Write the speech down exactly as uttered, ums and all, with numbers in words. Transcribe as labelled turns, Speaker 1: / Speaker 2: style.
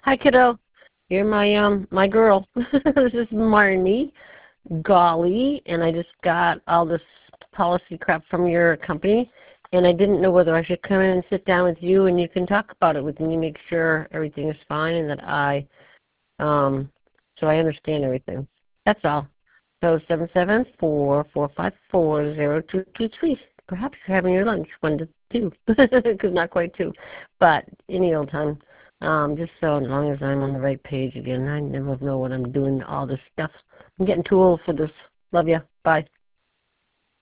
Speaker 1: Hi, kiddo. You're my um my girl. This is Marnie Golly, and I just got all this policy crap from your company, and I didn't know whether I should come in and sit down with you, and you can talk about it with me, make sure everything is fine, and that I um so I understand everything. That's all. So seven seven four four five four zero two two three. Perhaps you're having your lunch one to two, because not quite two, but any old time. Um, just so as long as I'm on the right page again. I never know what I'm doing. All this stuff. I'm getting too old for this. Love ya. Bye.